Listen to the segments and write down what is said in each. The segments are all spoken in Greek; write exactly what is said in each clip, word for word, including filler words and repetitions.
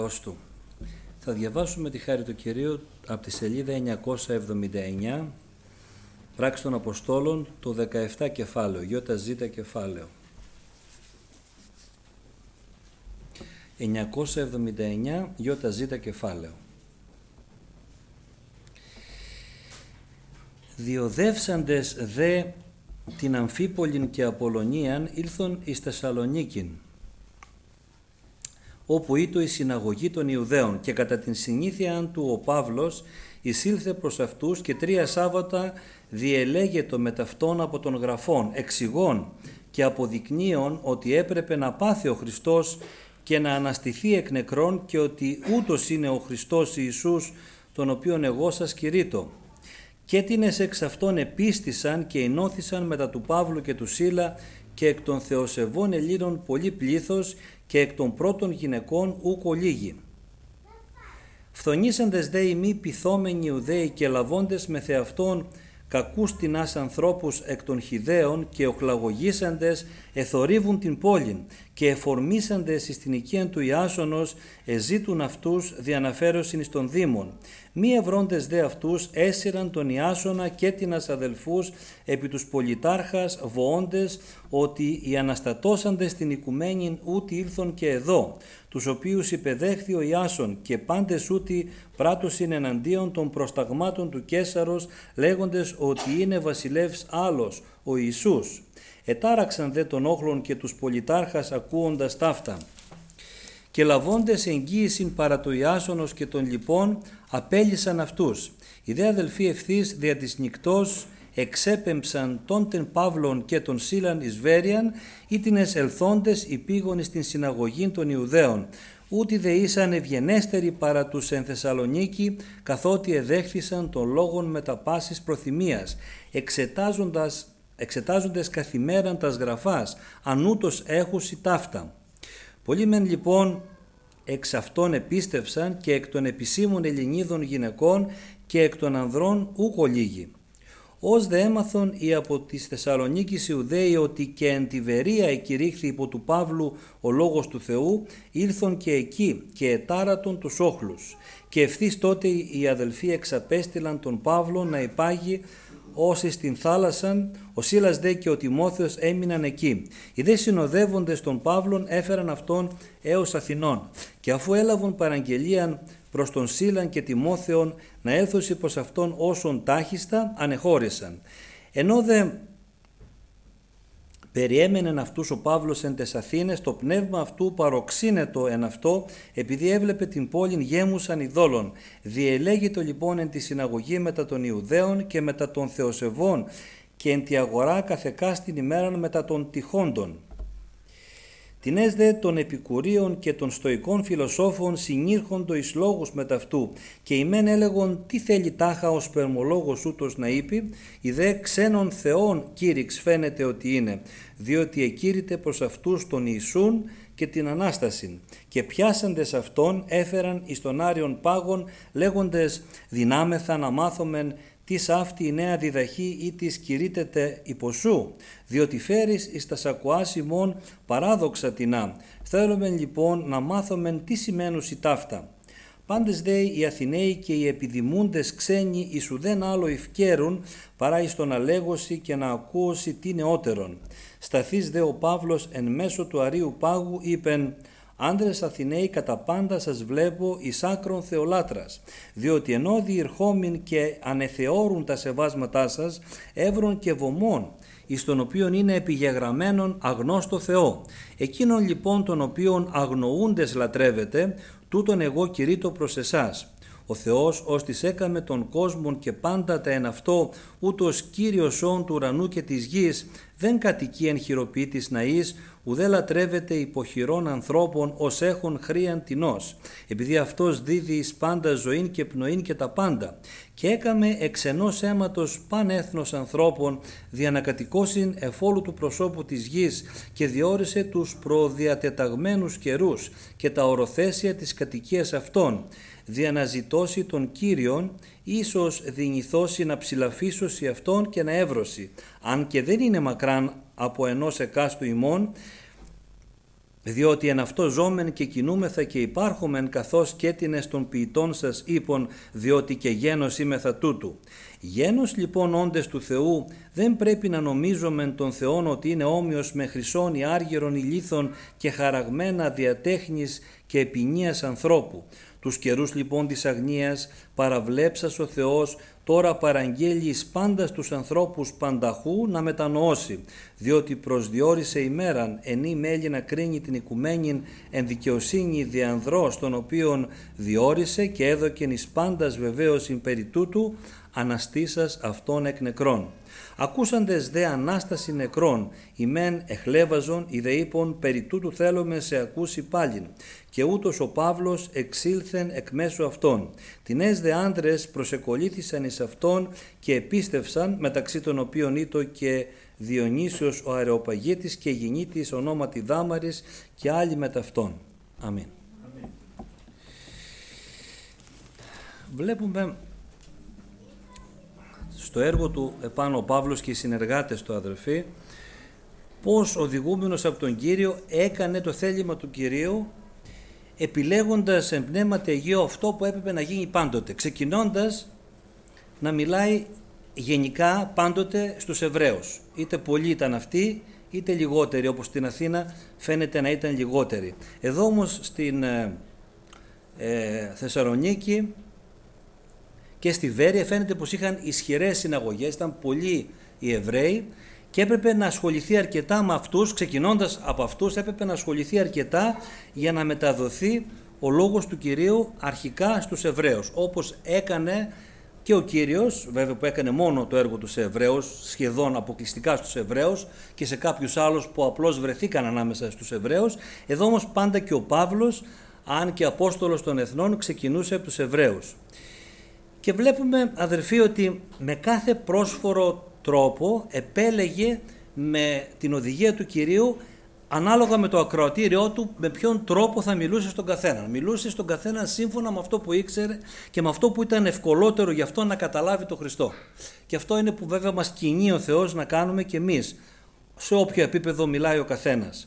Του. Θα διαβάσουμε τη χάρη του Κυρίου από τη σελίδα εννιακόσια εβδομήντα εννιά, Πράξεις των Αποστόλων, το δεκαεπτά κεφάλαιο, ΙΖ κεφάλαιο. εννιακόσια εβδομήντα εννιά, ΙΖ κεφάλαιο. Διοδεύσαντες δε την Αμφίπολην και Απολωνίαν ήλθον εις Θεσσαλονίκην, όπου ήτο η συναγωγή των Ιουδαίων, και κατά την συνήθεια του ο Παύλος εισήλθε προς αυτούς και τρία Σάββατα διελέγετο με ταυτόν από των γραφών, εξηγών και αποδεικνύων ότι έπρεπε να πάθει ο Χριστός και να αναστηθεί εκ νεκρών, και ότι ούτως είναι ο Χριστός Ιησούς, τον οποίον εγώ σας κηρύττω. Και τίνες εξ αυτών επίστησαν και ενώθησαν μετά του Παύλου και του Σίλα, και εκ των θεοσεβών Ελλήνων πολύ πλήθος, και εκ των πρώτων γυναικών ούκο λίγοι. Φθονήσαντες δε οι μη πειθόμενοι Ιουδαίοι και λαβώντες με θεαυτόν κακούς τινάς ανθρώπους εκ των Χιδαίων, και οχλαγωγήσαντες εθορύβουν την πόλην, και εφορμήσαντες εις την οικίαν του Ιάσονος εζήτουν αυτούς διαναφέρωσιν εις των Δήμων. Μη ευρώντες δε αυτούς έσυραν τον Ιάσονα και τινας αδελφούς επί τους πολιτάρχας βοώντες ότι οι αναστατώσαντες την οικουμένην ούτι ήλθον και εδώ, τους οποίους υπεδέχθη ο Ιάσον, και πάντες ούτι πράτωσιν εναντίον των προσταγμάτων του Καίσαρος, λέγοντες ότι είναι βασιλεύς άλλος, ο Ιησούς. Ετάραξαν δε τον όχλον και τους πολιτάρχας ακούοντας ταύτα. Και λαβώντες εγγύησιν παρά το Ιάσονος και των λοιπών, απέλυσαν αυτούς. Οι δε αδελφοί ευθύς δια της νυκτός εξέπεμψαν τον τεν Παύλων και τον Σίλαν εις Βέρειαν, ήτινες ελθόντες υπήγον στην συναγωγή των Ιουδαίων. Ούτι δε ήσαν ευγενέστεροι παρά τους εν Θεσσαλονίκη, καθότι εδέχθησαν των λόγων μετα πάσης προθυμίας, εξετάζοντας, εξετάζοντες καθημέραν τας γραφάς, αν ούτως έχουσι ταύτα. Πολλοί μεν λοιπόν εξ αυτών επίστευσαν, και εκ των επισήμων Ελληνίδων γυναικών και εκ των ανδρών ούκο λίγοι. Ως δε έμαθον οι από της Θεσσαλονίκης Ιουδαίοι ότι και εν τη Βερία εκηρύχθη υπό του Παύλου ο λόγος του Θεού, ήλθον και εκεί και ετάρατον τους όχλους. Και ευθύς τότε οι αδελφοί εξαπέστειλαν τον Παύλο να υπάγει όσοι στην θάλασσαν, ο Σίλας δε και ο Τιμόθεος έμειναν εκεί. Οι δε συνοδεύοντες των Παύλων έφεραν αυτόν έως Αθηνών, και αφού έλαβαν παραγγελίαν προς τον Σίλαν και Τιμόθεον να έλθωσι προς αυτόν όσον τάχιστα, ανεχώρησαν. Ενώ δε περιέμενεν αυτούς ο Παύλος εν τες Αθήνες, το πνεύμα αυτού παροξύνετο εν αυτό, επειδή έβλεπε την πόλην γέμουσαν ειδόλων. Διελέγητο λοιπόν εν τη συναγωγή μετά των Ιουδαίων και μετά των Θεοσεβών, και εν τη αγορά καθεκάστην ημέραν μετά των τυχόντων. Τινές δε των επικουρίων και των στοικών φιλοσόφων συνήρχοντο εις λόγους μεταυτού, και οι μεν έλεγον τι θέλει τάχα ο σπερμολόγος ούτως να είπε, οι δε ξένων θεών κήρυξ φαίνεται ότι είναι, διότι εκήρυτε προς αυτούς τον Ιησούν και την Ανάστασιν, και πιάσαντες αυτόν έφεραν εις τον Άριον πάγον, λέγοντες δυνάμεθα να μάθομεν τις αυτή η νέα διδαχή ή της κηρύτεται υποσού, διότι φέρεις εις τα σακουάς ημών παράδοξα τινά. Θέλουμε λοιπόν να μάθομεν τι σημαίνουσι ταύτα. Πάντες δε οι Αθηναίοι και οι επιδημούντες ξένοι εις ουδέν άλλο ευκαίρουν παρά εις τον αλέγωση και να ακούωσει τι νεότερον. Σταθείς δε ο Παύλος εν μέσω του Αρίου Πάγου είπεν: «Άντρες Αθηναίοι, κατά πάντα σας βλέπω εις άκρον θεολάτρας, διότι ενώ διερχόμην και ανεθεώρουν τα σεβάσματά σας, εύρων και βωμών, εις τον οποίον είναι επιγεγραμμένον αγνώστο Θεό. Εκείνον λοιπόν τον οποίον αγνοούντες λατρεύετε, τούτον εγώ κηρύττω προς εσάς. Ο Θεός ως της έκαμε τον κόσμον και πάντα τα εν αυτό, ούτως Κύριος όν του ουρανού και της γης, δεν κατοικεί εν χειροποίητης ναής, ουδέ λατρεύεται υποχειρών ανθρώπων ως έχουν χρίαν τινός, επειδή αυτός δίδει εις πάντα ζωήν και πνοήν και τα πάντα. Και έκαμε εξ ενός αίματος παν έθνος ανθρώπων, δια να κατοικώσιν εφόλου του προσώπου της γης, και διόρισε τους προδιατεταγμένους καιρούς και τα οροθέσια της κατοικίας αυτών, δια να ζητώσει τον Κύριον, ίσως δυνηθώσει να ψηλαφίσωση αυτόν και να εύρωση, αν και δεν είναι μακράν από ενός εκάστου ημών, διότι εν αυτό ζώμεν και κινούμεθα και υπάρχομεν, καθώς και τινες των ποιητών σας είπων, διότι και γένος είμεθα τούτου. Γένος λοιπόν όντες του Θεού, δεν πρέπει να νομίζομεν τον Θεόν ότι είναι όμοιος με χρυσόν ή άργυρον ή λίθον και χαραγμένα διατέχνης και επινίας ανθρώπου. Τους καιρούς λοιπόν της αγνίας παραβλέψας ο Θεός τώρα παραγγέλει εις πάντας τους ανθρώπους πανταχού να μετανοώσει, διότι προσδιορίσε ημέραν ενή μέλη να κρίνει την οικουμένην εν δικαιοσύνη διανδρός, τον οποίον διόρισε και έδωκεν εις πάντας βεβαίως περί τούτου αναστήσας αυτών εκ νεκρών. Ακούσαντες δε ανάσταση νεκρών, ημέν εχλέβαζον, οι δε είπων περί τούτου θέλουμε σε ακούσει πάλιν. Και ούτως ο Παύλος εξήλθεν εκ μέσω αυτών. Τινές δε άντρες προσεκολήθησαν εις αυτόν και επίστευσαν, μεταξύ των οποίων ήτο και Διονύσιος ο Αρεοπαγίτης και γυνήτης ονόματι Δάμαρης και άλλοι μετ' αυτών. Αμήν. Αμήν. Βλέπουμε στο έργο του επάνω ο Παύλος και οι συνεργάτες του, αδερφοί, πώς οδηγούμενος από τον Κύριο έκανε το θέλημα του Κυρίου, επιλέγοντας εν πνεύματι Αγίο αυτό που έπρεπε να γίνει πάντοτε, ξεκινώντας να μιλάει γενικά πάντοτε στους Εβραίους. Είτε πολλοί ήταν αυτοί, είτε λιγότεροι, όπως στην Αθήνα φαίνεται να ήταν λιγότεροι. Εδώ όμως στην ε, ε, Θεσσαλονίκη και στη Βέρεια φαίνεται πως είχαν ισχυρές συναγωγές, ήταν πολλοί οι Εβραίοι και έπρεπε να ασχοληθεί αρκετά με αυτούς, ξεκινώντας από αυτούς έπρεπε να ασχοληθεί αρκετά για να μεταδοθεί ο λόγος του Κυρίου αρχικά στους Εβραίους, όπως έκανε και ο Κύριος, βέβαια που έκανε μόνο το έργο του σε Εβραίους, σχεδόν αποκλειστικά στους Εβραίους και σε κάποιους άλλους που απλώς βρεθήκαν ανάμεσα στους Εβραίους. Εδώ όμως πάντα και ο Παύλος, αν και Απόστολος των Εθνών, ξεκινούσε από τους Εβραίους. Και βλέπουμε, αδερφοί, ότι με κάθε πρόσφορο τρόπο επέλεγε με την οδηγία του Κυρίου, ανάλογα με το ακροατήριό του, με ποιον τρόπο θα μιλούσε στον καθένα. Μιλούσε στον καθένα σύμφωνα με αυτό που ήξερε και με αυτό που ήταν ευκολότερο για αυτό να καταλάβει τον Χριστό. Και αυτό είναι που βέβαια μας κινεί ο Θεός να κάνουμε και εμείς, σε όποιο επίπεδο μιλάει ο καθένας.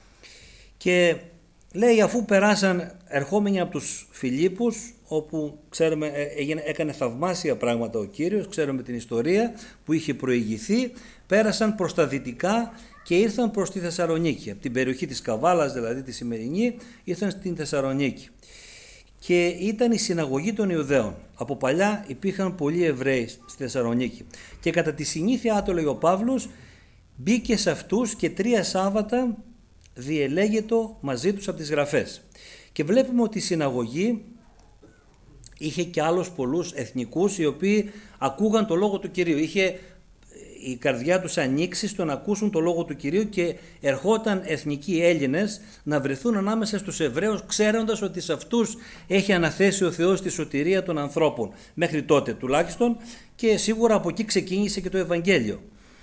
Και λέει, αφού περάσαν ερχόμενοι από τους Φιλίππους, όπου ξέρουμε έγινε, έκανε θαυμάσια πράγματα ο Κύριος, ξέρουμε την ιστορία που είχε προηγηθεί, πέρασαν προς τα δυτικά και ήρθαν προς τη Θεσσαλονίκη. Από την περιοχή της Καβάλας, δηλαδή τη σημερινή, ήρθαν στην Θεσσαλονίκη. Και ήταν η συναγωγή των Ιουδαίων. Από παλιά υπήρχαν πολλοί Εβραίοι στη Θεσσαλονίκη. Και κατά τη συνήθεια, το λέει ο Παύλος, μπήκε σε αυτούς και τρία Σάββατα διελέγετο μαζί τους από τις Γραφές. Και βλέπουμε ότι η συναγωγή είχε και άλλους πολλούς εθνικούς οι οποίοι ακούγαν το λόγο του Κυρίου. Είχε η καρδιά τους ανοίξει στο να ακούσουν το λόγο του Κυρίου και ερχόταν εθνικοί Έλληνες να βρεθούν ανάμεσα στους Εβραίους, ξέροντας ότι σε αυτούς έχει αναθέσει ο Θεός τη σωτηρία των ανθρώπων, μέχρι τότε τουλάχιστον, και σίγουρα από εκεί ξεκίνησε και το Ευαγγέλιο.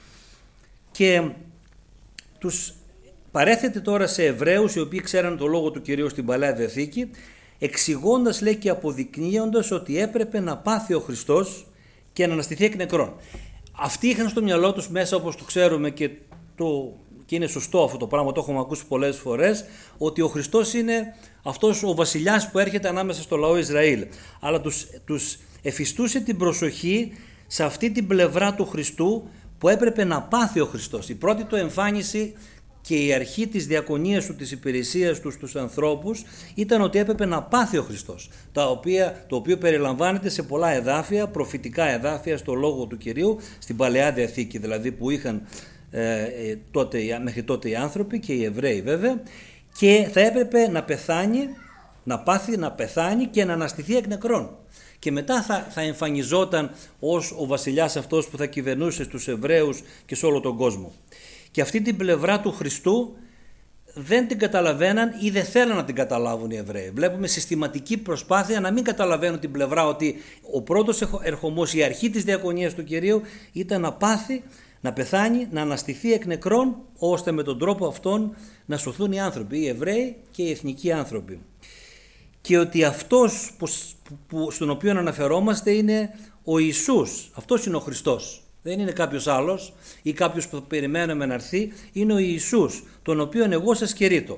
Και τους παρέθετε τώρα σε Εβραίους οι οποίοι ξέραν το λόγο του Κυρίου στην Παλαιά Διαθήκη, εξηγώντας, λέει, και αποδεικνύοντας ότι έπρεπε να πάθει ο Χριστός και να αναστηθεί εκ νεκρών. Αυτοί είχαν στο μυαλό τους μέσα, όπως το ξέρουμε και, το, και είναι σωστό αυτό το πράγμα, το έχουμε ακούσει πολλές φορές, ότι ο Χριστός είναι αυτός ο βασιλιάς που έρχεται ανάμεσα στο λαό Ισραήλ. Αλλά τους, τους εφιστούσε την προσοχή σε αυτή την πλευρά του Χριστού που έπρεπε να πάθει ο Χριστός. Η πρώτη του εμφάνιση και η αρχή της διακονίας του, της υπηρεσίας του στους ανθρώπους ήταν ότι έπρεπε να πάθει ο Χριστός, τα οποία, το οποίο περιλαμβάνεται σε πολλά εδάφια, προφητικά εδάφια στο λόγο του Κυρίου, στην Παλαιά Διαθήκη δηλαδή που είχαν ε, τότε, μέχρι τότε οι άνθρωποι και οι Εβραίοι βέβαια, και θα έπρεπε να πεθάνει, να πάθει, να πεθάνει και να αναστηθεί εκ νεκρών. Και μετά θα, θα εμφανιζόταν ως ο βασιλιάς αυτός που θα κυβερνούσε στους Εβραίους και σε όλο τον κόσμο. Και αυτή την πλευρά του Χριστού δεν την καταλαβαίναν ή δεν θέλαν να την καταλάβουν οι Εβραίοι. Βλέπουμε συστηματική προσπάθεια να μην καταλαβαίνουν την πλευρά ότι ο πρώτος ερχομός, η αρχή της διακονίας του Κυρίου ήταν να πάθει, να πεθάνει, να αναστηθεί εκ νεκρών, ώστε με τον τρόπο αυτόν να σωθούν οι άνθρωποι, οι Εβραίοι και οι εθνικοί άνθρωποι. Και ότι αυτός που, που, στον οποίο αναφερόμαστε είναι ο Ιησούς, αυτός είναι ο Χριστός. Δεν είναι κάποιος άλλος ή κάποιος που περιμένουμε να έρθει, είναι ο Ιησούς, τον οποίον εγώ σας κηρύττω.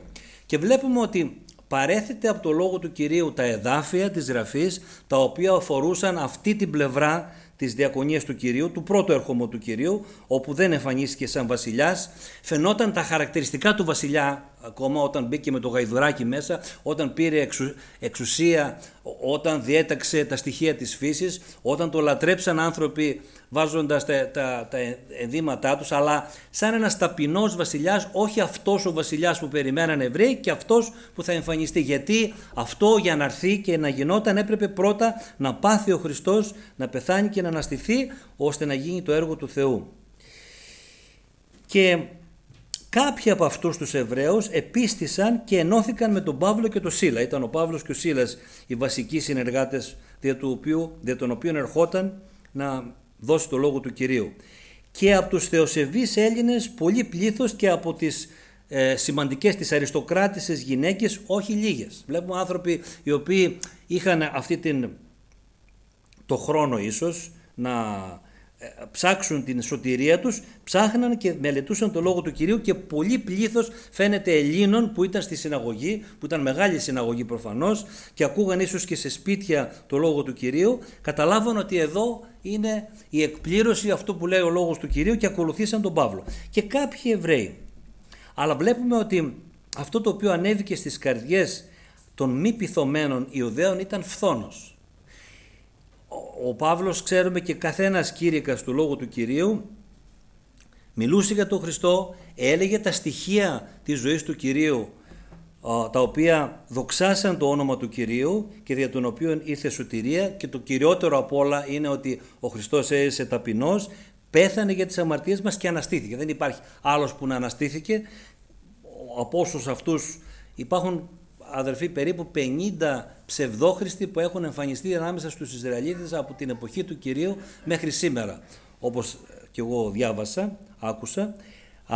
Και βλέπουμε ότι παρέθεται από το λόγο του Κυρίου τα εδάφια της Γραφής, τα οποία αφορούσαν αυτή την πλευρά της διακονίας του Κυρίου, του πρώτου ερχομού του Κυρίου, όπου δεν εμφανίστηκε σαν βασιλιάς. Φαινόταν τα χαρακτηριστικά του βασιλιά ακόμα όταν μπήκε με το γαϊδουράκι μέσα, όταν πήρε εξου, εξουσία, όταν διέταξε τα στοιχεία της φύσης, όταν το λατρέψαν άνθρωποι βάζοντας τα, τα, τα ενδύματά τους, αλλά σαν ένας ταπεινός βασιλιάς, όχι αυτός ο βασιλιάς που περιμέναν Εβραίοι και αυτός που θα εμφανιστεί. Γιατί αυτό για να έρθει και να γινόταν έπρεπε πρώτα να πάθει ο Χριστός, να πεθάνει και να αναστηθεί, ώστε να γίνει το έργο του Θεού. Και κάποιοι από αυτούς τους Εβραίους επίστησαν και ενώθηκαν με τον Παύλο και τον Σίλα. Ήταν ο Παύλος και ο Σίλας οι βασικοί συνεργάτες δια, του οποίου, δια των οποίων ερχόταν να δώσει το λόγο του Κυρίου. Και από τους θεοσεβείς Έλληνες πολύ πλήθος και από τις ε, σημαντικές, τις αριστοκράτισσες γυναίκες, όχι λίγες. Βλέπουμε άνθρωποι οι οποίοι είχαν αυτή την, το χρόνο ίσως να ψάξουν την σωτηρία τους, ψάχναν και μελετούσαν το λόγο του Κυρίου, και πολύ πλήθος φαίνεται Ελλήνων που ήταν στη συναγωγή, που ήταν μεγάλη συναγωγή προφανώς, και ακούγαν ίσως και σε σπίτια το λόγο του Κυρίου, καταλάβαν ότι εδώ είναι η εκπλήρωση αυτού που λέει ο λόγος του Κυρίου και ακολουθήσαν τον Παύλο. Και κάποιοι Εβραίοι. Αλλά βλέπουμε ότι αυτό το οποίο ανέβηκε στις καρδιές των μη πειθωμένων Ιουδαίων ήταν φθόνος. Ο Παύλος, ξέρουμε, και καθένας κήρυκας του λόγου του Κυρίου μιλούσε για τον Χριστό, έλεγε τα στοιχεία της ζωής του Κυρίου, τα οποία δοξάσαν το όνομα του Κυρίου και δια των οποίων ήρθε σωτηρία, και το κυριότερο απ' όλα είναι ότι ο Χριστός έζησε ταπεινός, πέθανε για τις αμαρτίες μας και αναστήθηκε. Δεν υπάρχει άλλος που να αναστήθηκε. Από όσους αυτούς υπάρχουν, αδερφοί, περίπου πενήντα ψευδόχριστοι που έχουν εμφανιστεί ανάμεσα στους Ισραηλίτες από την εποχή του Κυρίου μέχρι σήμερα, όπως και εγώ διάβασα, άκουσα, α,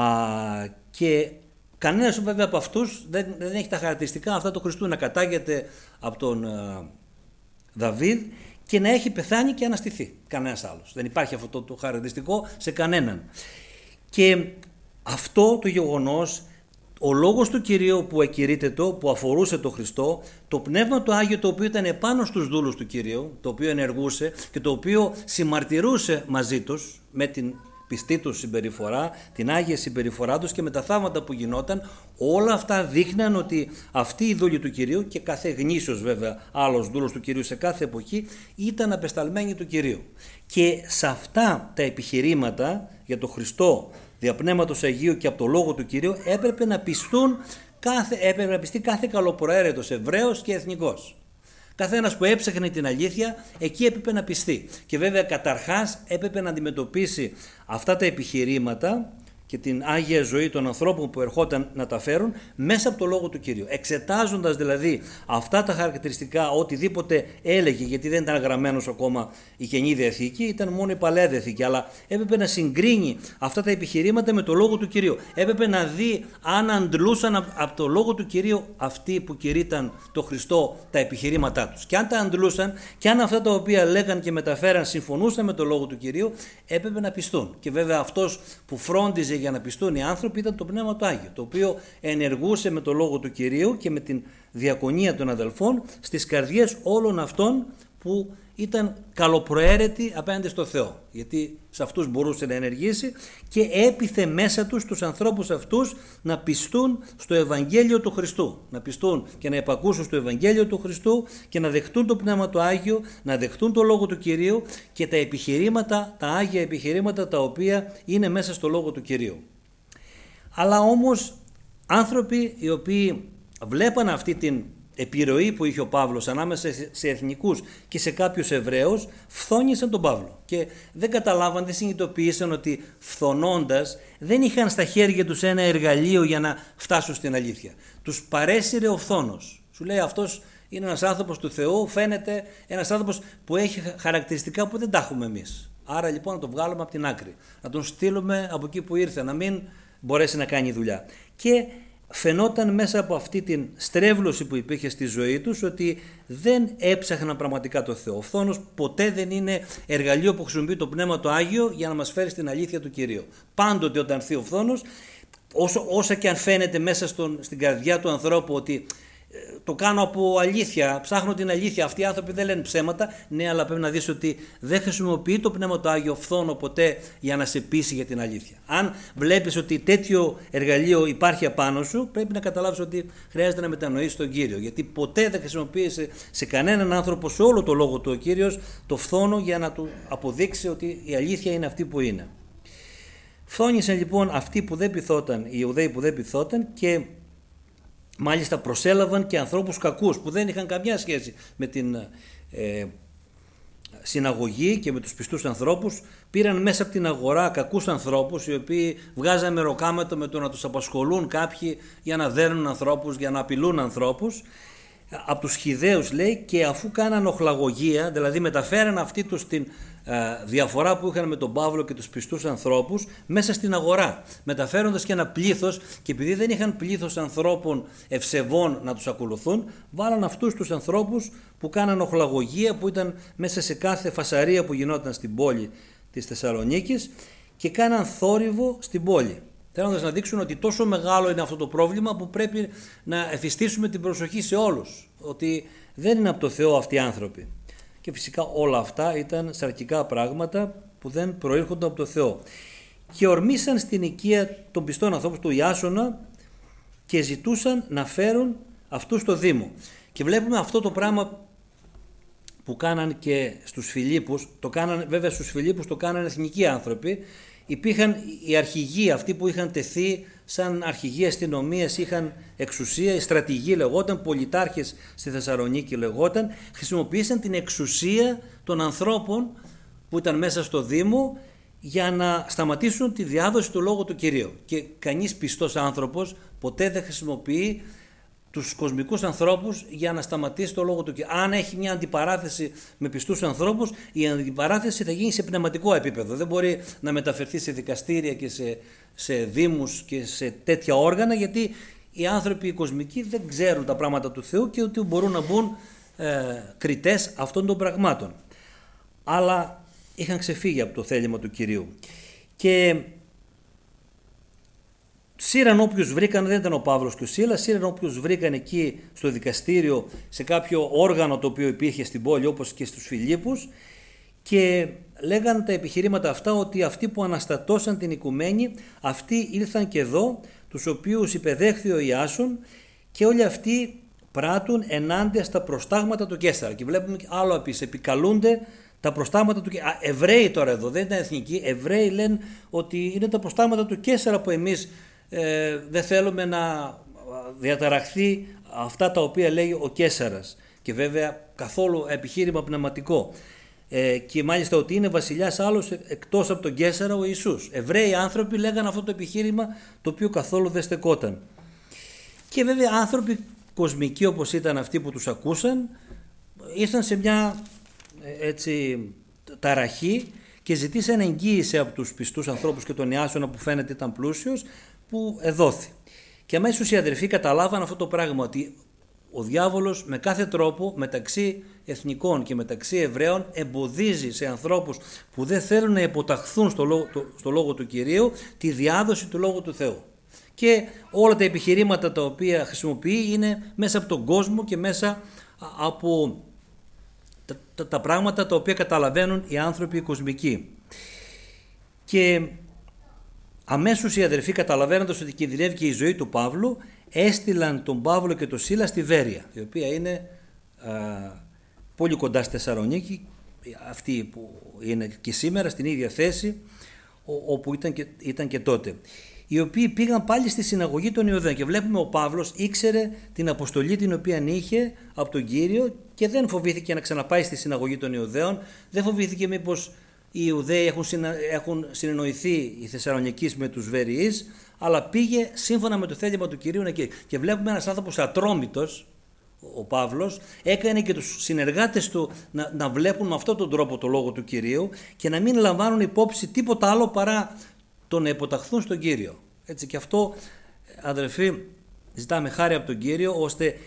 και κανένας βέβαια από αυτούς δεν, δεν έχει τα χαρακτηριστικά αυτά του Χριστού, να κατάγεται από τον α, Δαβίδ και να έχει πεθάνει και αναστηθεί. Κανένας άλλος. Δεν υπάρχει αυτό το, το χαρακτηριστικό σε κανέναν. Και αυτό το γεγονός, ο λόγος του Κυρίου που εκηρύττεται, που αφορούσε τον Χριστό, το Πνεύμα του Άγιο το οποίο ήταν επάνω στους δούλους του Κυρίου, το οποίο ενεργούσε και το οποίο συμμαρτυρούσε μαζί τους με την πιστή τους συμπεριφορά, την Άγια συμπεριφορά τους και με τα θαύματα που γινόταν, όλα αυτά δείχναν ότι αυτοί οι δούλοι του Κυρίου, και κάθε γνήσιος βέβαια άλλος δούλος του Κυρίου σε κάθε εποχή, ήταν απεσταλμένοι του Κυρίου. Και σε αυτά τα επιχειρήματα για τον Χριστό δια Πνεύματος Αγίου και από το λόγο του Κυρίου έπρεπε να πιστούν κάθε, έπρεπε να πιστεί κάθε καλοπροαίρετος Εβραίος και εθνικός. Καθένας που έψαχνε την αλήθεια, εκεί έπρεπε να πιστεί. Και βέβαια καταρχάς έπρεπε να αντιμετωπίσει αυτά τα επιχειρήματα και την Άγια ζωή των ανθρώπων που ερχόταν να τα φέρουν μέσα από το λόγο του Κυρίου. Εξετάζοντας δηλαδή αυτά τα χαρακτηριστικά, οτιδήποτε έλεγε, γιατί δεν ήταν γραμμένος ακόμα η Καινή Διαθήκη, ήταν μόνο η Παλαιά Διαθήκη, αλλά έπρεπε να συγκρίνει αυτά τα επιχειρήματα με το λόγο του Κυρίου. Έπρεπε να δει αν αντλούσαν από το λόγο του Κυρίου αυτοί που κηρύταν το Χριστό τα επιχειρήματά τους. Και αν τα αντλούσαν και αν αυτά τα οποία λέγαν και μεταφέραν συμφωνούσαν με το λόγο του Κυρίου, έπρεπε να πιστούν. Και βέβαια αυτός που φρόντιζε για να πιστούν οι άνθρωποι ήταν το Πνεύμα του Άγιο, το οποίο ενεργούσε με το λόγο του Κυρίου και με την διακονία των αδελφών στις καρδιές όλων αυτών που ήταν καλοπροαίρετοι απέναντι στο Θεό, γιατί σε αυτούς μπορούσε να ενεργήσει, και έπιθε μέσα τους τους ανθρώπους αυτούς να πιστούν στο Ευαγγέλιο του Χριστού, να πιστούν και να επακούσουν στο Ευαγγέλιο του Χριστού και να δεχτούν το Πνεύμα του Άγιο, να δεχτούν το Λόγο του Κυρίου και τα επιχειρήματα, τα Άγια επιχειρήματα τα οποία είναι μέσα στο Λόγο του Κυρίου. Αλλά όμως άνθρωποι οι οποίοι βλέπαν αυτή την επιρροή που είχε ο Παύλος ανάμεσα σε εθνικούς και σε κάποιους Εβραίους, φθόνησαν τον Παύλο και δεν καταλάβαν, δεν συνειδητοποίησαν ότι φθονώντας δεν είχαν στα χέρια τους ένα εργαλείο για να φτάσουν στην αλήθεια. Τους παρέσυρε ο φθόνος. Σου λέει, αυτός είναι ένας άνθρωπος του Θεού, φαίνεται ένας άνθρωπος που έχει χαρακτηριστικά που δεν τα έχουμε εμείς. Άρα λοιπόν να τον βγάλουμε από την άκρη, να τον στείλουμε από εκεί που ήρθε, να μην μπορέσει να κάνει δουλειά. Και φαινόταν μέσα από αυτή την στρέβλωση που υπήρχε στη ζωή τους ότι δεν έψαχναν πραγματικά το Θεό. Ο φθόνος ποτέ δεν είναι εργαλείο που χρησιμοποιεί το Πνεύμα το Άγιο για να μας φέρει στην αλήθεια του Κυρίου. Πάντοτε όταν έρθει ο φθόνος, όσο, όσα και αν φαίνεται μέσα στον, στην καρδιά του ανθρώπου ότι το κάνω από αλήθεια, ψάχνω την αλήθεια. Αυτοί οι άνθρωποι δεν λένε ψέματα. Ναι, αλλά πρέπει να δεις ότι δεν χρησιμοποιεί το Πνεύμα το Άγιο φθόνο ποτέ για να σε πείσει για την αλήθεια. Αν βλέπεις ότι τέτοιο εργαλείο υπάρχει απάνω σου, πρέπει να καταλάβεις ότι χρειάζεται να μετανοήσεις τον Κύριο. Γιατί ποτέ δεν χρησιμοποίησε σε κανέναν άνθρωπο σε όλο το λόγο του ο Κύριος το φθόνο για να του αποδείξει ότι η αλήθεια είναι αυτή που είναι. Φθόνησαν λοιπόν αυτοί που δεν πειθόταν, οι Ιουδαίοι που δεν πειθόταν, και μάλιστα προσέλαβαν και ανθρώπους κακούς που δεν είχαν καμιά σχέση με την ε, συναγωγή και με τους πιστούς ανθρώπους. Πήραν μέσα από την αγορά κακούς ανθρώπους, οι οποίοι βγάζαν μεροκάματο με το να τους απασχολούν κάποιοι για να δέρνουν ανθρώπους, για να απειλούν ανθρώπους. Από τους Χιδαίους λέει, και αφού κάναν οχλαγωγία, δηλαδή μεταφέραν αυτή τους την ε, διαφορά που είχαν με τον Παύλο και τους πιστούς ανθρώπους μέσα στην αγορά, μεταφέροντας και ένα πλήθος, και επειδή δεν είχαν πλήθος ανθρώπων ευσεβών να τους ακολουθούν, βάλαν αυτούς τους ανθρώπους που κάναν οχλαγωγία, που ήταν μέσα σε κάθε φασαρία που γινόταν στην πόλη της Θεσσαλονίκης, και κάναν θόρυβο στην πόλη, θέλοντας να δείξουν ότι τόσο μεγάλο είναι αυτό το πρόβλημα που πρέπει να εφιστήσουμε την προσοχή σε όλους, ότι δεν είναι από το Θεό αυτοί οι άνθρωποι. Και φυσικά όλα αυτά ήταν σαρκικά πράγματα που δεν προήρχονταν από το Θεό. Και ορμήσαν στην οικία των πιστών ανθρώπων του Ιάσονα και ζητούσαν να φέρουν αυτούς στο Δήμο. Και βλέπουμε αυτό το πράγμα που κάναν και στους Φιλίππους, το κάναν, βέβαια στους Φιλίππους το κάναν εθνικοί άνθρωποι. Υπήρχαν οι αρχηγοί, αυτοί που είχαν τεθεί σαν αρχηγοί αστυνομίας, είχαν εξουσία, οι στρατηγοί λεγόταν, πολιτάρχες στη Θεσσαλονίκη λεγόταν, χρησιμοποίησαν την εξουσία των ανθρώπων που ήταν μέσα στο Δήμο για να σταματήσουν τη διάδοση του λόγου του Κυρίου. Και κανείς πιστός άνθρωπος ποτέ δεν χρησιμοποιεί τους κοσμικούς ανθρώπους για να σταματήσει το λόγο του Κυρίου. Αν έχει μια αντιπαράθεση με πιστούς ανθρώπους, η αντιπαράθεση θα γίνει σε πνευματικό επίπεδο. Δεν μπορεί να μεταφερθεί σε δικαστήρια και σε, σε δήμους και σε τέτοια όργανα, γιατί οι άνθρωποι οι κοσμικοί δεν ξέρουν τα πράγματα του Θεού και ότι μπορούν να μπουν ε, κριτές αυτών των πραγμάτων. Αλλά είχαν ξεφύγει από το θέλημα του Κυρίου. Και σύραν όποιους βρήκαν, δεν ήταν ο Παύλος και ο Σίλας, σύραν όποιους βρήκαν εκεί στο δικαστήριο, σε κάποιο όργανο το οποίο υπήρχε στην πόλη, όπως και στους Φιλίππους, και λέγανε τα επιχειρήματα αυτά ότι αυτοί που αναστατώσαν την οικουμένη, αυτοί ήλθαν και εδώ, τους οποίους υπεδέχθη ο Ιάσον, και όλοι αυτοί πράττουν ενάντια στα προστάγματα του Καίσαρα. Και βλέπουμε άλλο επίσης, επικαλούνται τα προστάγματα του Καίσαρα. Εβραίοι τώρα εδώ, δεν ήταν εθνικοί, Εβραίοι λένε ότι είναι τα προστάγματα του Καίσαρα που εμείς Ε, δεν θέλουμε να διαταραχθεί αυτά τα οποία λέει ο Καίσαρας, και βέβαια καθόλου επιχείρημα πνευματικό, ε, και μάλιστα ότι είναι βασιλιάς άλλος εκτός από τον Καίσαρα ο Ιησούς. Εβραίοι άνθρωποι λέγανε αυτό το επιχείρημα, το οποίο καθόλου δεν στεκόταν. Και βέβαια άνθρωποι κοσμικοί όπως ήταν αυτοί που τους ακούσαν, ήρθαν σε μια έτσι ταραχή και ζητήσαν εγγύηση από τους πιστούς ανθρώπους και τον Ιάσονα, που φαίνεται ήταν πλούσιος, που εδόθη. Και αμέσως οι αδερφοί καταλάβαν αυτό το πράγμα, ότι ο διάβολος με κάθε τρόπο μεταξύ εθνικών και μεταξύ Εβραίων εμποδίζει σε ανθρώπους που δεν θέλουν να υποταχθούν στο λόγο, το, στο λόγο του Κυρίου τη διάδοση του Λόγου του Θεού. Και όλα τα επιχειρήματα τα οποία χρησιμοποιεί είναι μέσα από τον κόσμο και μέσα από τα, τα, τα πράγματα τα οποία καταλαβαίνουν οι άνθρωποι οι κοσμικοί. Και αμέσως οι αδερφοί, καταλαβαίνοντας ότι κινδυνεύει και η ζωή του Παύλου, έστειλαν τον Παύλο και τον Σίλα στη Βέρεια, η οποία είναι α, πολύ κοντά στη Θεσσαλονίκη, αυτή που είναι και σήμερα στην ίδια θέση όπου ήταν και, ήταν και τότε, οι οποίοι πήγαν πάλι στη συναγωγή των Ιουδαίων. Και βλέπουμε ο Παύλος ήξερε την αποστολή την οποία είχε από τον Κύριο και δεν φοβήθηκε να ξαναπάει στη συναγωγή των Ιουδαίων, δεν φοβήθηκε μήπως οι Ιουδαίοι έχουν, συνα, έχουν συνεννοηθεί οι Θεσσαλονικείς με τους Βερειείς, αλλά πήγε σύμφωνα με το θέλημα του Κυρίου εκεί. Και βλέπουμε ένας άνθρωπος ατρόμητος, ο Παύλος, έκανε και τους συνεργάτες του να, να βλέπουν με αυτόν τον τρόπο το λόγο του Κυρίου και να μην λαμβάνουν υπόψη τίποτα άλλο παρά το να υποταχθούν στον Κύριο. Έτσι, και αυτό, αδερφοί, ζητάμε χάρη από τον Κύριο, ώστε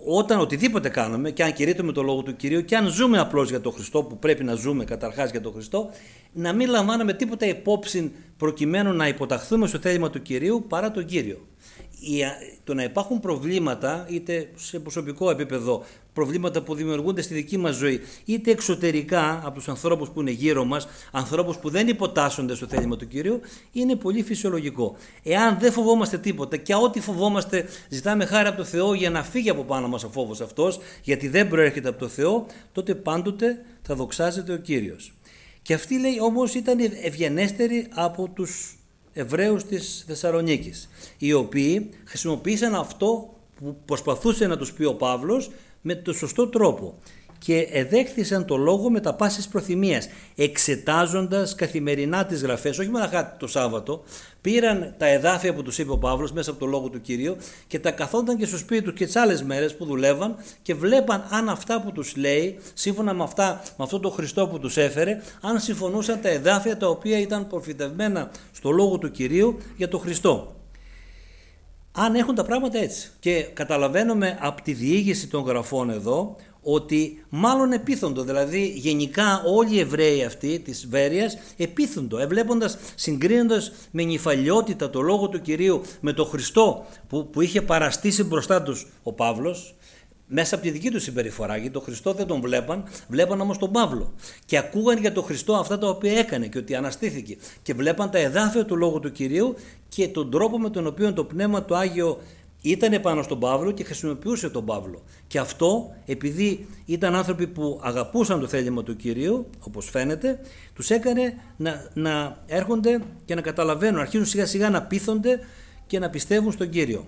όταν οτιδήποτε κάνουμε, και αν κηρύττουμε το λόγο του Κυρίου, και αν ζούμε απλώς για τον Χριστό, που πρέπει να ζούμε καταρχάς για τον Χριστό, να μην λαμβάνουμε τίποτα υπόψη προκειμένου να υποταχθούμε στο θέλημα του Κυρίου παρά τον Κύριο. Το να υπάρχουν προβλήματα, είτε σε προσωπικό επίπεδο, προβλήματα που δημιουργούνται στη δική μας ζωή, είτε εξωτερικά από τους ανθρώπους που είναι γύρω μας, ανθρώπους που δεν υποτάσσονται στο θέλημα του Κυρίου, είναι πολύ φυσιολογικό. Εάν δεν φοβόμαστε τίποτα και ό,τι φοβόμαστε ζητάμε χάρη από το Θεό για να φύγει από πάνω μας ο φόβος αυτός, γιατί δεν προέρχεται από το Θεό, τότε πάντοτε θα δοξάζεται ο Κύριος. Και αυτοί, λέει, όμως ήταν ευγενέστεροι από τους Εβραίους της Θεσσαλονίκης, οι οποίοι χρησιμοποίησαν αυτό που προσπαθούσε να τους πει ο Παύλος με το σωστό τρόπο και εδέχθησαν το λόγο με τα πάσης προθυμίας, εξετάζοντας καθημερινά τις γραφές, όχι μόνο το Σάββατο. Πήραν τα εδάφια που τους είπε ο Παύλος μέσα από το λόγο του Κυρίου και τα καθόταν και στο σπίτι τους και τις άλλες μέρες που δουλεύαν και βλέπαν αν αυτά που τους λέει, σύμφωνα με, αυτά, με αυτό το Χριστό που τους έφερε, αν συμφωνούσαν τα εδάφια τα οποία ήταν προφητευμένα στο λόγο του Κυρίου για τον Χριστό. Αν έχουν τα πράγματα έτσι. Και καταλαβαίνουμε από τη διήγηση των γραφών εδώ ότι μάλλον επίθοντο, δηλαδή γενικά όλοι οι Εβραίοι αυτοί της Βέρειας επίθοντο, εβλέποντας, συγκρίνοντας με νηφαλιότητα το λόγο του Κυρίου με τον Χριστό που, που είχε παραστήσει μπροστά τους ο Παύλος, μέσα από τη δική του συμπεριφορά, γιατί τον Χριστό δεν τον βλέπαν, βλέπαν όμως τον Παύλο και ακούγαν για τον Χριστό αυτά τα οποία έκανε και ότι αναστήθηκε και βλέπαν τα εδάφια του λόγου του Κυρίου και τον τρόπο με τον οποίο το Πνεύμα του Άγιο ήταν πάνω στον Παύλο και χρησιμοποιούσε τον Παύλο. Και αυτό, επειδή ήταν άνθρωποι που αγαπούσαν το θέλημα του Κυρίου, όπως φαίνεται, τους έκανε να, να έρχονται και να καταλαβαίνουν, αρχίζουν σιγά σιγά να πείθονται και να πιστεύουν στον Κύριο.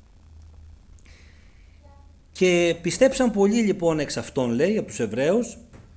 Και πιστέψαν πολλοί λοιπόν εξ αυτών, λέει, από τους Εβραίους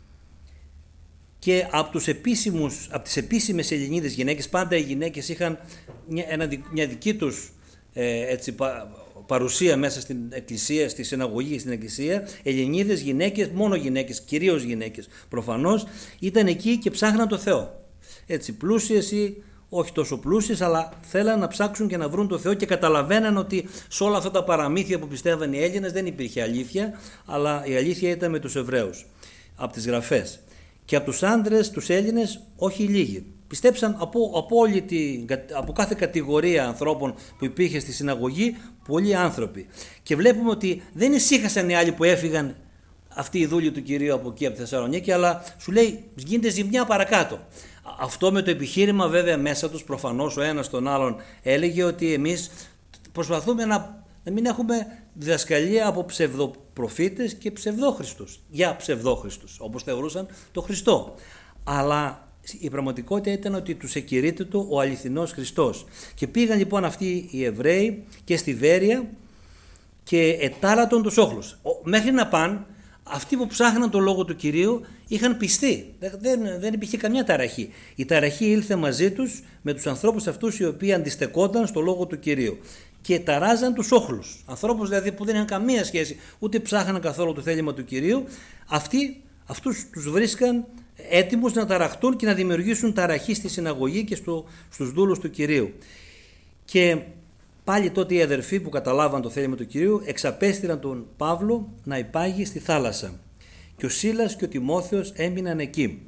και από, τους επίσημους, από τις επίσημες Ελληνίδες γυναίκες. Πάντα οι γυναίκες είχαν μια, ένα, μια δική τους ε, έτσι, πα, παρουσία μέσα στην εκκλησία, στη συναγωγή, στην εκκλησία. Ελληνίδες γυναίκες, μόνο γυναίκες, κυρίως γυναίκες προφανώς, ήταν εκεί και ψάχναν το Θεό. Έτσι, πλούσιες ή όχι τόσο πλούσιες, αλλά θέλαν να ψάξουν και να βρουν το Θεό και καταλαβαίναν ότι σε όλα αυτά τα παραμύθια που πιστεύαν οι Έλληνες δεν υπήρχε αλήθεια, αλλά η αλήθεια ήταν με τους Εβραίους, από τις γραφές. Και από τους άντρες, τους Έλληνες, όχι λίγοι. Πιστέψαν από, από, όλη τη, από κάθε κατηγορία ανθρώπων που υπήρχε στη συναγωγή, πολλοί άνθρωποι. Και βλέπουμε ότι δεν ησύχασαν οι άλλοι που έφυγαν αυτοί οι δούλοι του Κυρίου από εκεί, από τη Θεσσαλονίκη, αλλά σου λέει γίνεται ζημιά παρακάτω. Αυτό με το επιχείρημα βέβαια μέσα τους προφανώς ο ένας τον άλλον έλεγε ότι εμείς προσπαθούμε να, να μην έχουμε διδασκαλία από ψευδοπροφήτες και ψευδόχριστους, για ψευδόχριστους όπως θεωρούσαν το Χριστό. Αλλά η πραγματικότητα ήταν ότι τους εκηρύττητο ο αληθινός Χριστός. Και πήγαν λοιπόν αυτοί οι Εβραίοι και στη Βέρεια και ετάλατον τους όχλους. Μέχρι να πάνε, αυτοί που ψάχναν το λόγο του Κυρίου είχαν πιστεί. Δεν, δεν υπήρχε καμιά ταραχή. Η ταραχή ήλθε μαζί τους με τους ανθρώπους αυτούς οι οποίοι αντιστεκόταν στο λόγο του Κυρίου και ταράζαν τους όχλους. Ανθρώπους δηλαδή που δεν είχαν καμία σχέση, ούτε ψάχναν καθόλου το θέλημα του Κυρίου. Αυτοί, αυτούς τους βρίσκαν έτοιμους να ταραχτούν και να δημιουργήσουν ταραχή στη συναγωγή και στο, στους δούλους του Κυρίου. Και πάλι τότε οι αδερφοί που καταλάβαν το θέλημα του Κυρίου εξαπέστειλαν τον Παύλο να υπάγει στη θάλασσα. Και ο Σίλας και ο Τιμόθεος έμειναν εκεί.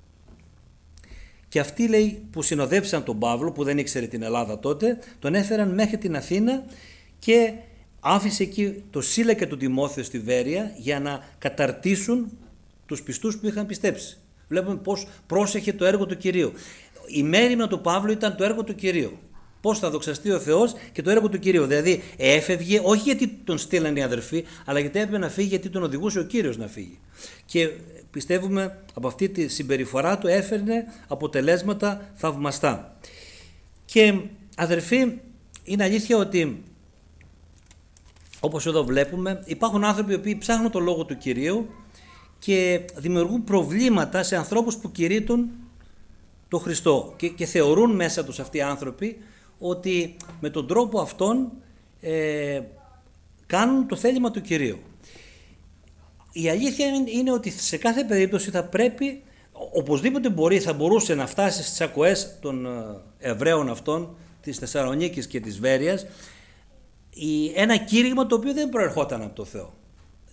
Και αυτοί, λέει, που συνοδεύσαν τον Παύλο, που δεν ήξερε την Ελλάδα τότε, τον έφεραν μέχρι την Αθήνα και άφησε εκεί το Σίλα και τον Τιμόθεο στη Βέρεια για να καταρτήσουν τους πιστούς που είχαν πιστέψει. Βλέπουμε πώς πρόσεχε το έργο του Κυρίου. Η μέριμνα του Παύλου ήταν το έργο του Κυρίου. Πώς θα δοξαστεί ο Θεός και το έργο του Κυρίου. Δηλαδή έφευγε όχι γιατί τον στείλαν οι αδερφοί, αλλά γιατί έπρεπε να φύγει, γιατί τον οδηγούσε ο Κύριος να φύγει. Και πιστεύουμε από αυτή τη συμπεριφορά του έφερνε αποτελέσματα θαυμαστά. Και αδερφοί, είναι αλήθεια ότι όπως εδώ βλέπουμε υπάρχουν άνθρωποι οι οποίοι ψάχνουν το λόγο του Κυρίου και δημιουργούν προβλήματα σε ανθρώπους που κηρύττουν το Χριστό και, και θεωρούν μέσα τους αυτοί οι άνθρωποι ότι με τον τρόπο αυτόν ε, κάνουν το θέλημα του Κυρίου. Η αλήθεια είναι ότι σε κάθε περίπτωση θα πρέπει, οπωσδήποτε μπορεί, θα μπορούσε να φτάσει στις ακοές των Εβραίων αυτών της Θεσσαλονίκης και της Βέρειας ένα κήρυγμα το οποίο δεν προερχόταν από το Θεό.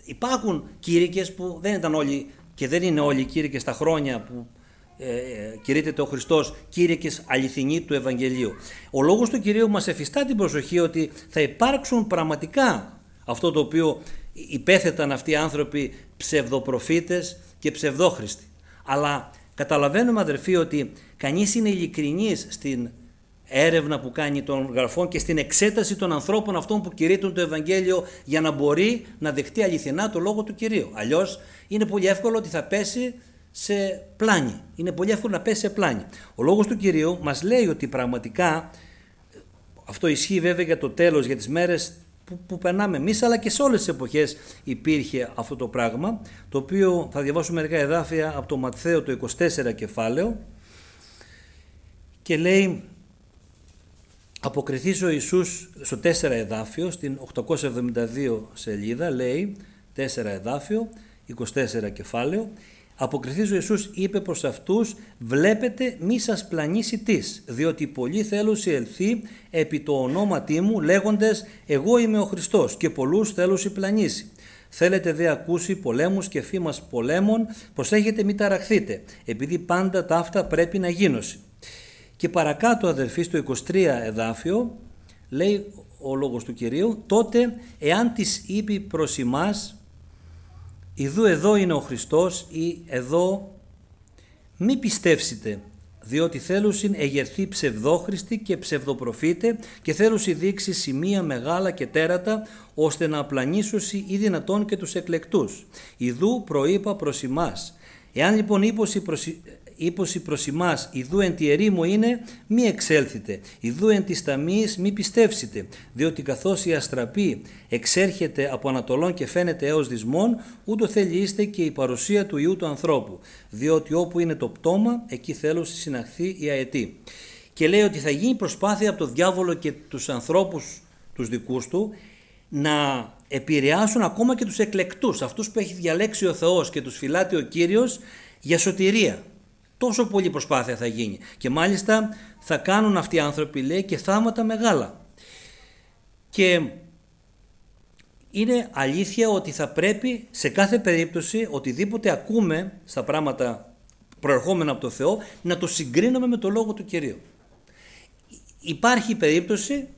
υπάρχουν κήρυκες που δεν ήταν όλοι και δεν είναι όλοι οι κήρυκες στα χρόνια που ε, ε, κηρύττεται ο Χριστός, κήρυκες αληθινοί του Ευαγγελίου. Ο λόγος του Κυρίου μας εφιστά την προσοχή ότι θα υπάρξουν πραγματικά αυτό το οποίο υπέθεταν αυτοί οι άνθρωποι, ψευδοπροφήτες και ψευδόχριστοι. Αλλά καταλαβαίνουμε, αδερφοί, ότι κανείς είναι ειλικρινής στην έρευνα που κάνει των γραφών και στην εξέταση των ανθρώπων αυτών που κηρύττουν το Ευαγγέλιο, για να μπορεί να δεχτεί αληθινά το λόγο του Κυρίου. Αλλιώς είναι πολύ εύκολο ότι θα πέσει σε πλάνη. Είναι πολύ εύκολο να πέσει σε πλάνη. Ο λόγος του Κυρίου μας λέει ότι πραγματικά, αυτό ισχύει βέβαια για το τέλος, για τις μέρες που, που περνάμε εμείς, αλλά και σε όλες τις εποχές υπήρχε αυτό το πράγμα, το οποίο θα διαβάσω μερικά εδάφια από το Ματθαίο το είκοσι τέσσερα κεφάλαιο, και λέει: αποκριθείς ο Ιησούς, στο τέσσερα εδάφιο, στην οκτακόσια εβδομήντα δύο σελίδα, λέει, τέσσερα εδάφιο, είκοσι τέσσερα κεφάλαιο, αποκριθείς ο Ιησούς είπε προς αυτούς: βλέπετε μη σας πλανήσει τις, διότι πολλοί θέλουσι ελθεί επί το ονόματί μου, λέγοντες εγώ είμαι ο Χριστός, και πολλούς θέλουσι πλανήσει. Θέλετε δε ακούσει πολέμους και φήμας πολέμων, προσέχετε μη ταραχθείτε, επειδή πάντα τα αυτά πρέπει να γίνωση. Και παρακάτω, αδερφοί, στο είκοσι τρία εδάφιο, λέει ο λόγος του Κυρίου: τότε εάν της είπε προς ημάς, ιδού εδώ είναι ο Χριστός, ή εδώ, μη πιστεύσετε, διότι θέλουσιν εγερθεί ψευδόχριστοι και ψευδοπροφήτε, και θέλουσι δείξει σημεία μεγάλα και τέρατα, ώστε να απλανήσουσι ή δυνατόν και τους εκλεκτούς. Ιδού προείπα προς ημάς. Εάν λοιπόν ύποση προς, ύποση προς ημάς, ιδού εν τη ερήμο είναι, μη εξέλθετε, ιδού εν της ταμείας μη πιστεύσετε, διότι καθώς η αστραπή εξέρχεται από Ανατολών και φαίνεται έως δυσμών, ούτω θέλει είστε και η παρουσία του Υιού του ανθρώπου, διότι όπου είναι το πτώμα, εκεί θέλω συναχθεί η αετή. Και λέει ότι θα γίνει προσπάθεια από τον διάβολο και τους ανθρώπους τους δικούς του να επηρεάσουν ακόμα και τους εκλεκτούς, αυτούς που έχει διαλέξει ο Θεός και τους φυλάτει ο Κύριος για σωτηρία. Τόσο πολύ προσπάθεια θα γίνει, και μάλιστα θα κάνουν αυτοί οι άνθρωποι, λέει, και θαύματα μεγάλα. Και είναι αλήθεια ότι θα πρέπει σε κάθε περίπτωση οτιδήποτε ακούμε στα πράγματα προερχόμενα από το Θεό να το συγκρίνουμε με το λόγο του Κυρίου. Υπάρχει περίπτωση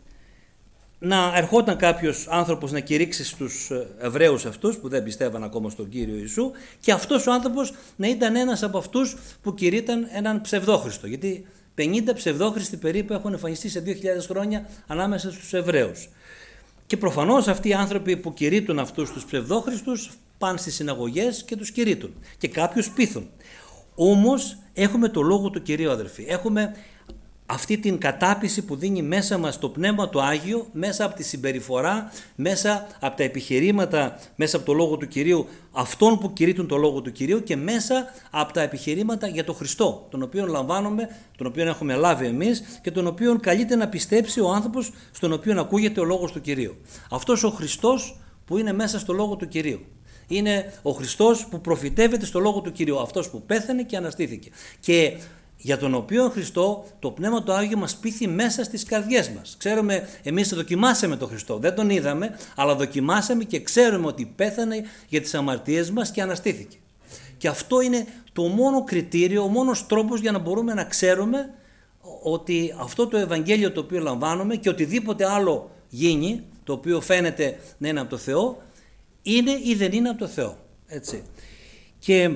να ερχόταν κάποιος άνθρωπος να κηρύξει στους Εβραίους αυτούς που δεν πιστεύαν ακόμα στον Κύριο Ιησού, και αυτός ο άνθρωπος να ήταν ένας από αυτούς που κηρύταν έναν ψευδόχριστο, γιατί πενήντα ψευδόχριστοι περίπου έχουν εμφανιστεί σε δύο χιλιάδες χρόνια ανάμεσα στους Εβραίους. Και προφανώς αυτοί οι άνθρωποι που κηρύττουν αυτούς τους ψευδόχριστους πάνε στις συναγωγές και τους κηρύττουν, και κάποιους πείθουν. Όμως έχουμε το λόγο του Κυρίου, αδερφοί. Έχουμε αυτή την κατάπιση που δίνει μέσα μας το Πνεύμα το Άγιο, μέσα από τη συμπεριφορά, μέσα από τα επιχειρήματα, μέσα από το λόγο του Κυρίου, αυτών που κηρύττουν το λόγο του Κυρίου, και μέσα από τα επιχειρήματα για τον Χριστό, τον οποίο λαμβάνουμε, τον οποίο έχουμε λάβει εμείς και τον οποίο καλείται να πιστέψει ο άνθρωπος στον οποίο ακούγεται ο λόγος του Κυρίου. Αυτός ο Χριστός που είναι μέσα στο λόγο του Κυρίου. Είναι ο Χριστός που προφητεύεται στο λόγο του Κυρίου, αυτός που πέθανε και αναστήθηκε. Και για τον οποίο Χριστό το Πνεύμα το Άγιο μας πείθει μέσα στις καρδιές μας. Ξέρουμε, εμείς δοκιμάσαμε τον Χριστό, δεν τον είδαμε, αλλά δοκιμάσαμε και ξέρουμε ότι πέθανε για τις αμαρτίες μας και αναστήθηκε. Και αυτό είναι το μόνο κριτήριο, ο μόνος τρόπος για να μπορούμε να ξέρουμε ότι αυτό το Ευαγγέλιο το οποίο λαμβάνουμε και οτιδήποτε άλλο γίνει, το οποίο φαίνεται να είναι από το Θεό, είναι ή δεν είναι από το Θεό. Έτσι. Και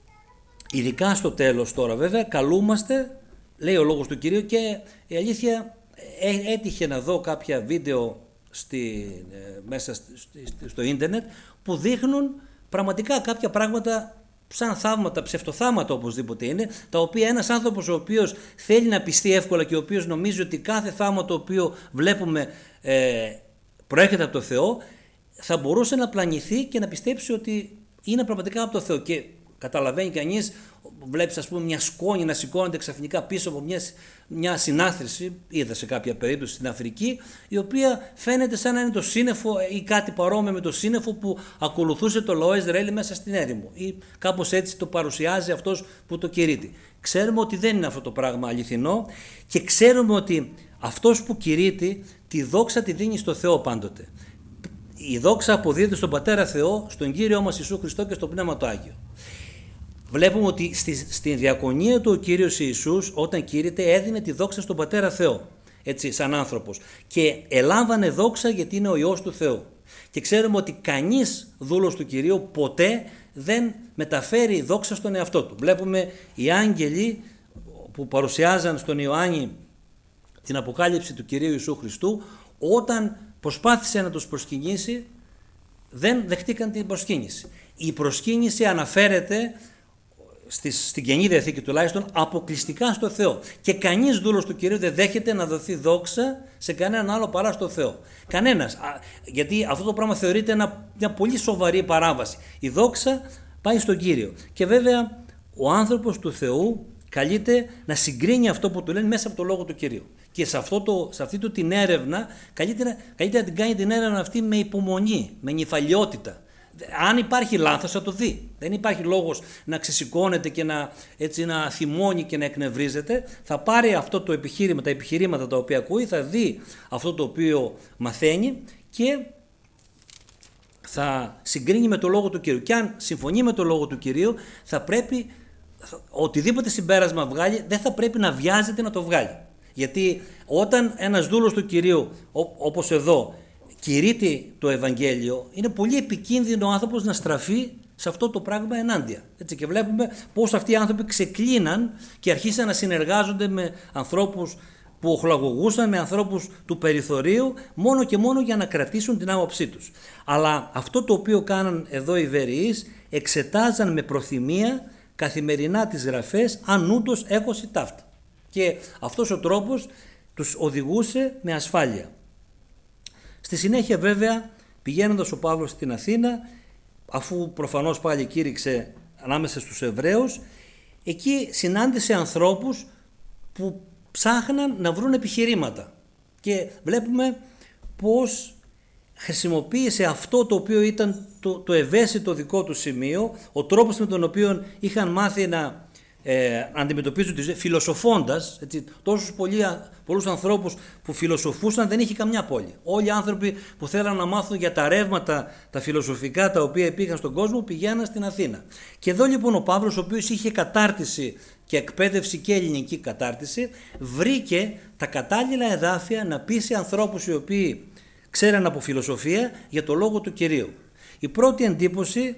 ειδικά στο τέλος τώρα βέβαια καλούμαστε, λέει ο λόγος του Κυρίου, και η αλήθεια έτυχε να δω κάποια βίντεο στη, μέσα στο ίντερνετ που δείχνουν πραγματικά κάποια πράγματα σαν θαύματα, ψευτοθάματα οπωσδήποτε είναι, τα οποία ένας άνθρωπος ο οποίος θέλει να πιστεί εύκολα και ο οποίος νομίζει ότι κάθε θαύμα το οποίο βλέπουμε ε, προέρχεται από το Θεό, θα μπορούσε να πλανηθεί και να πιστέψει ότι είναι πραγματικά από το Θεό. Και καταλαβαίνει κανείς, βλέπεις ας πούμε μια σκόνη να σηκώνεται ξαφνικά πίσω από μια, μια συνάθρηση, είδα σε κάποια περίπτωση στην Αφρική, η οποία φαίνεται σαν να είναι το σύννεφο ή κάτι παρόμοιο με το σύννεφο που ακολουθούσε το λαό Ισραήλ μέσα στην έρημο, ή κάπως έτσι το παρουσιάζει αυτός που το κηρύττει. Ξέρουμε ότι δεν είναι αυτό το πράγμα αληθινό, και ξέρουμε ότι αυτός που κηρύττει τη δόξα τη δίνει στο Θεό πάντοτε. η δόξα αποδίδεται στον Πατέρα Θεό, στον Κύριο μας Ιησού Χριστό και στο Πνεύμα το Άγιο. Βλέπουμε ότι στη, στη διακονία του ο Κύριος Ιησούς, όταν κήρυτε, έδινε τη δόξα στον Πατέρα Θεό, έτσι, σαν άνθρωπος, και ελάμβανε δόξα γιατί είναι ο Υιός του Θεού. Και ξέρουμε ότι κανείς δούλος του Κυρίου ποτέ δεν μεταφέρει δόξα στον εαυτό του. Βλέπουμε οι άγγελοι που παρουσιάζαν στον Ιωάννη την αποκάλυψη του Κυρίου Ιησού Χριστού, όταν προσπάθησε να τους προσκυνήσει, δεν δεχτήκαν την προσκύνηση. Η προσκύνηση αναφέρεται στην Καινή Διαθήκη τουλάχιστον αποκλειστικά στο Θεό. Και κανείς δούλος του Κυρίου δεν δέχεται να δοθεί δόξα σε κανέναν άλλο παρά στο Θεό. Κανένας. Γιατί αυτό το πράγμα θεωρείται ένα, μια πολύ σοβαρή παράβαση. Η δόξα πάει στον Κύριο. Και βέβαια ο άνθρωπος του Θεού καλείται να συγκρίνει αυτό που του λένε μέσα από το λόγο του Κυρίου. Και σε, αυτό το, σε αυτή του την έρευνα καλείται, καλείται να την κάνει την έρευνα αυτή με υπομονή, με νυφαλιότητα. Αν υπάρχει λάθος θα το δει. Δεν υπάρχει λόγος να ξεσηκώνεται και να, έτσι, να θυμώνει και να εκνευρίζεται. Θα πάρει αυτό το επιχείρημα, τα επιχειρήματα τα οποία ακούει, θα δει αυτό το οποίο μαθαίνει και θα συγκρίνει με το λόγο του Κυρίου. Και αν συμφωνεί με το λόγο του Κυρίου, θα πρέπει, οτιδήποτε συμπέρασμα βγάλει, δεν θα πρέπει να βιάζεται να το βγάλει. Γιατί όταν ένας δούλος του Κυρίου, όπως εδώ, κηρύττει το Ευαγγέλιο, είναι πολύ επικίνδυνο ο άνθρωπος να στραφεί σε αυτό το πράγμα ενάντια. Έτσι, και βλέπουμε πώς αυτοί οι άνθρωποι ξεκλίναν και αρχίσαν να συνεργάζονται με ανθρώπους που οχλαγωγούσαν, με ανθρώπους του περιθωρίου, μόνο και μόνο για να κρατήσουν την άποψή τους. Αλλά αυτό το οποίο κάναν εδώ οι Βερειείς, εξετάζαν με προθυμία καθημερινά τις γραφές, αν ούτως έχωση ταύτα. Και αυτός ο τρόπος τους οδηγούσε με ασφάλεια. Στη συνέχεια βέβαια, πηγαίνοντας ο Παύλος στην Αθήνα, αφού προφανώς πάλι κήρυξε ανάμεσα στους Εβραίους, εκεί συνάντησε ανθρώπους που ψάχναν να βρουν επιχειρήματα. Και βλέπουμε πώς χρησιμοποίησε αυτό το οποίο ήταν το, το ευαίσθητο δικό του σημείο, ο τρόπος με τον οποίο είχαν μάθει να Ε, αντιμετωπίζουν τη ζωή φιλοσοφώντας, έτσι, τόσους πολλοί, πολλούς ανθρώπους που φιλοσοφούσαν δεν είχε καμιά πόλη. Όλοι οι άνθρωποι που θέλαν να μάθουν για τα ρεύματα, τα φιλοσοφικά τα οποία υπήρχαν στον κόσμο, πηγαίναν στην Αθήνα. Και εδώ λοιπόν ο Παύλος, ο οποίος είχε κατάρτιση και εκπαίδευση και ελληνική κατάρτιση, βρήκε τα κατάλληλα εδάφια να πείσει ανθρώπους οι οποίοι ξέραν από φιλοσοφία για το λόγο του Κυρίου. Η πρώτη εντύπωση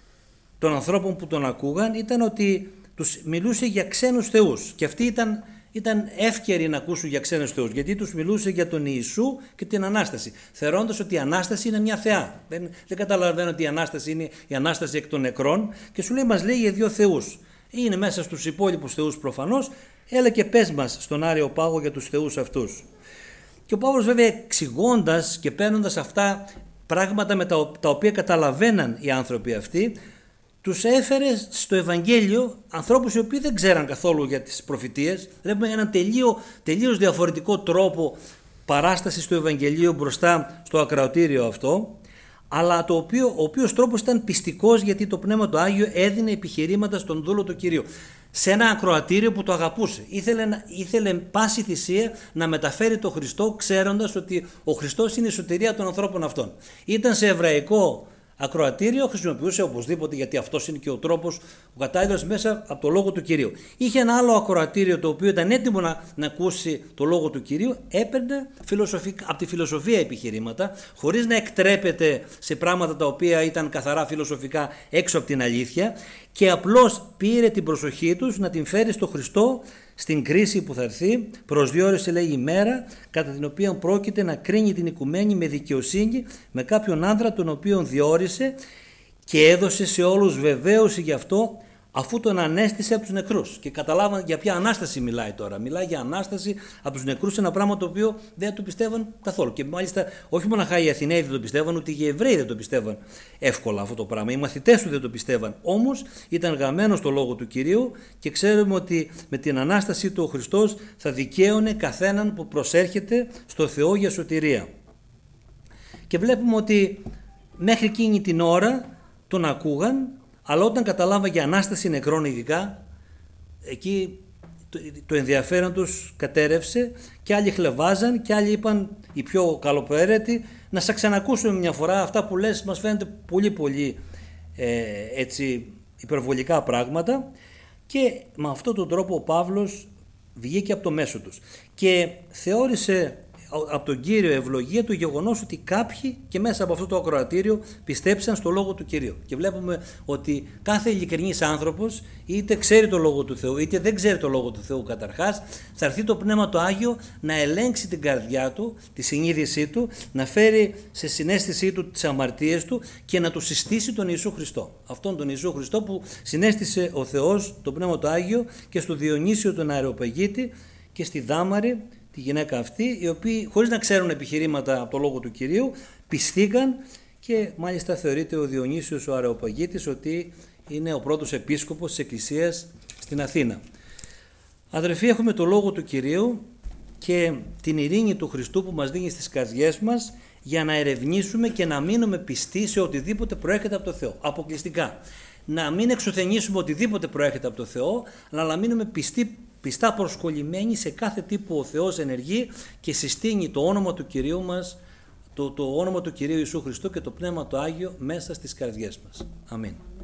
των ανθρώπων που τον ακούγαν ήταν ότι τους μιλούσε για ξένους θεούς, και αυτοί ήταν, ήταν εύκαιροι να ακούσουν για ξένους θεούς, γιατί τους μιλούσε για τον Ιησού και την Ανάσταση, θεωρώντας ότι η Ανάσταση είναι μια θεά. Δεν, δεν καταλαβαίνω ότι η Ανάσταση είναι η Ανάσταση εκ των νεκρών, και σου λέει, μας λέει για δύο θεούς. Είναι μέσα στους υπόλοιπους θεούς προφανώς, έλα και πες μας στον Άριο Πάγο για τους θεούς αυτούς. Και ο Παύλος βέβαια εξηγώντας και παίρνοντας αυτά πράγματα με τα, τα οποία καταλαβαίναν οι άνθρωποι αυτοί, τους έφερε στο Ευαγγέλιο ανθρώπους οι οποίοι δεν ξέραν καθόλου για τις προφητείες. Βλέπουμε έναν τελείω, τελείως διαφορετικό τρόπο παράστασης του Ευαγγελίου μπροστά στο ακροατήριο αυτό, αλλά το οποίο, ο οποίος τρόπος ήταν πιστικός, γιατί το Πνεύμα το Άγιο έδινε επιχειρήματα στον δούλο του Κυρίου. Σε ένα ακροατήριο που το αγαπούσε. Ήθελε, ήθελε πάση θυσία να μεταφέρει το Χριστό, ξέροντας ότι ο Χριστός είναι η σωτηρία των ανθρώπων αυτών. Ήταν σε εβραϊκό ακροατήριο, χρησιμοποιούσε οπωσδήποτε, γιατί αυτός είναι και ο τρόπος, ο κατάλληλος, μέσα από το λόγο του Κυρίου. Είχε ένα άλλο ακροατήριο το οποίο ήταν έτοιμο να, να ακούσει το λόγο του Κυρίου, έπαιρνε από τη φιλοσοφία επιχειρήματα, χωρίς να εκτρέπεται σε πράγματα τα οποία ήταν καθαρά φιλοσοφικά έξω από την αλήθεια, και απλώς πήρε την προσοχή τους να την φέρει στο Χριστό στην κρίση που θα έρθει. Προσδιορίσε, λέει, η μέρα κατά την οποία πρόκειται να κρίνει την οικουμένη με δικαιοσύνη με κάποιον άνδρα τον οποίον διόρισε, και έδωσε σε όλους βεβαίωση γι' αυτό, αφού τον ανέστησε από τους νεκρούς. Και καταλάβαν για ποια Ανάσταση μιλάει τώρα. Μιλάει για Ανάσταση από τους νεκρούς, ένα πράγμα το οποίο δεν το πιστεύαν καθόλου. Και μάλιστα όχι μόνο οι Αθηναίοι δεν το πιστεύαν, ούτε και οι Εβραίοι δεν το πιστεύαν εύκολα αυτό το πράγμα. Οι μαθητές του δεν το πιστεύαν. Όμως ήταν γραμμένο στο λόγο του Κυρίου, και ξέρουμε ότι με την Ανάσταση του ο Χριστός θα δικαίωνε καθέναν που προσέρχεται στο Θεό για σωτηρία. Και βλέπουμε ότι μέχρι εκείνη την ώρα τον ακούγαν, αλλά όταν καταλάβα για Ανάσταση νεκρών ειδικά, εκεί το ενδιαφέρον τους κατέρευσε και άλλοι χλεβάζαν και άλλοι είπαν, οι πιο καλοπροαίρετοι, να σε ξανακούσουμε μια φορά, αυτά που λες μας φαίνεται πολύ πολύ ε, έτσι υπερβολικά πράγματα, και με αυτόν τον τρόπο ο Παύλος βγήκε από το μέσο τους και θεώρησε από τον Κύριο ευλογία το γεγονός ότι κάποιοι και μέσα από αυτό το ακροατήριο πιστέψαν στο Λόγο του Κυρίου. Και βλέπουμε ότι κάθε ειλικρινής άνθρωπος, είτε ξέρει το Λόγο του Θεού είτε δεν ξέρει το Λόγο του Θεού καταρχάς, θα έρθει το Πνεύμα το Άγιο να ελέγξει την καρδιά του, τη συνείδησή του, να φέρει σε συναίσθησή του τις αμαρτίες του και να του συστήσει τον Ιησού Χριστό. Αυτόν τον Ιησού Χριστό που συνέστησε ο Θεός, το Πνεύμα το Άγιο, και στο Διονύσιο τον Αρεοπαγίτη και στη Δάμαρη, τη γυναίκα αυτή, οι οποίοι χωρίς να ξέρουν επιχειρήματα από το Λόγο του Κυρίου πιστήκαν, και μάλιστα θεωρείται ο Διονύσιος ο Αρεοπαγίτης ότι είναι ο πρώτος επίσκοπος της Εκκλησίας στην Αθήνα. Αδερφοί, έχουμε το Λόγο του Κυρίου και την ειρήνη του Χριστού που μας δίνει στις καρδιές μας για να ερευνήσουμε και να μείνουμε πιστοί σε οτιδήποτε προέρχεται από το Θεό, αποκλειστικά. Να μην εξουθενήσουμε οτιδήποτε προέρχεται από το Θεό, αλλά να μείνουμε πιστοί, πιστά προσκολλημένοι σε κάθε τι που ο Θεός ενεργεί και συστήνει το όνομα του Κυρίου μας, το, το όνομα του Κυρίου Ιησού Χριστού και το Πνεύμα το Άγιο μέσα στις καρδιές μας. Αμήν.